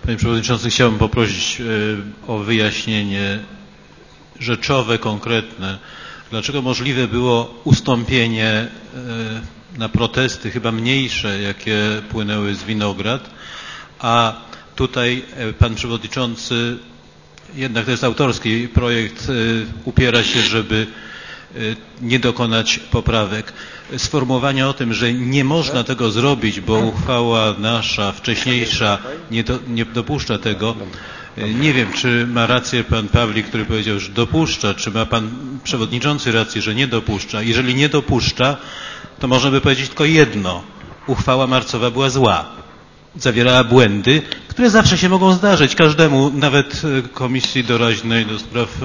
Panie Przewodniczący, chciałbym poprosić o wyjaśnienie rzeczowe, konkretne. Dlaczego możliwe było ustąpienie na protesty, chyba mniejsze, jakie płynęły z Winograd, a tutaj Pan Przewodniczący, jednak to jest autorski projekt, upiera się, żeby nie dokonać poprawek. Sformułowanie o tym, że nie można tego zrobić, bo uchwała nasza wcześniejsza nie dopuszcza tego. Nie wiem, czy ma rację pan Pawlik, który powiedział, że dopuszcza, czy ma pan przewodniczący rację, że nie dopuszcza. Jeżeli nie dopuszcza, to można by powiedzieć tylko jedno. Uchwała marcowa była zła. Zawierała błędy, które zawsze się mogą zdarzyć każdemu, nawet komisji doraźnej do spraw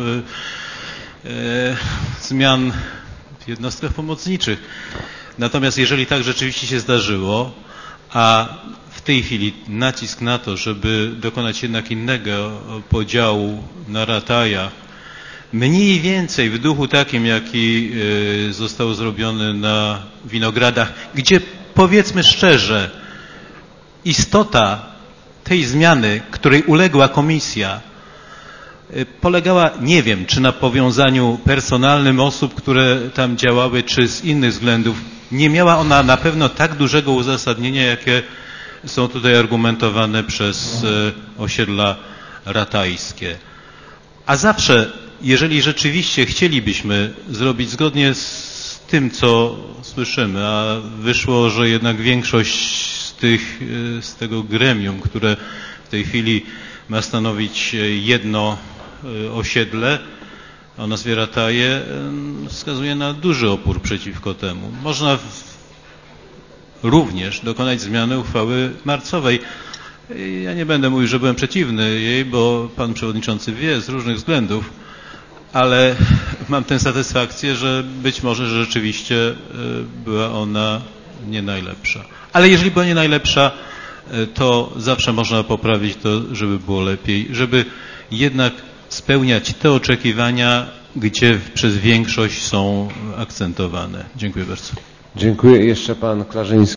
zmian w jednostkach pomocniczych. Natomiast jeżeli tak rzeczywiście się zdarzyło, a w tej chwili nacisk na to, żeby dokonać jednak innego podziału na rataja, mniej więcej w duchu takim, jaki został zrobiony na Winogradach, gdzie powiedzmy szczerze, istota tej zmiany, której uległa komisja, polegała, nie wiem, czy na powiązaniu personalnym osób, które tam działały, czy z innych względów. Nie miała ona na pewno tak dużego uzasadnienia, jakie są tutaj argumentowane przez osiedla ratajskie. A zawsze, jeżeli rzeczywiście chcielibyśmy zrobić zgodnie z tym, co słyszymy, a wyszło, że jednak większość z tego gremium, które w tej chwili ma stanowić jedno osiedle o nazwie Rataje, wskazuje na duży opór przeciwko temu. Można również dokonać zmiany uchwały marcowej. Ja nie będę mówił, że byłem przeciwny jej, bo pan przewodniczący wie z różnych względów, ale mam tę satysfakcję, że być może rzeczywiście była ona nie najlepsza. Ale jeżeli była nie najlepsza, to zawsze można poprawić to, żeby było lepiej, żeby jednak spełniać te oczekiwania, gdzie przez większość są akcentowane. Dziękuję bardzo. Dziękuję. Jeszcze pan Klarzyński.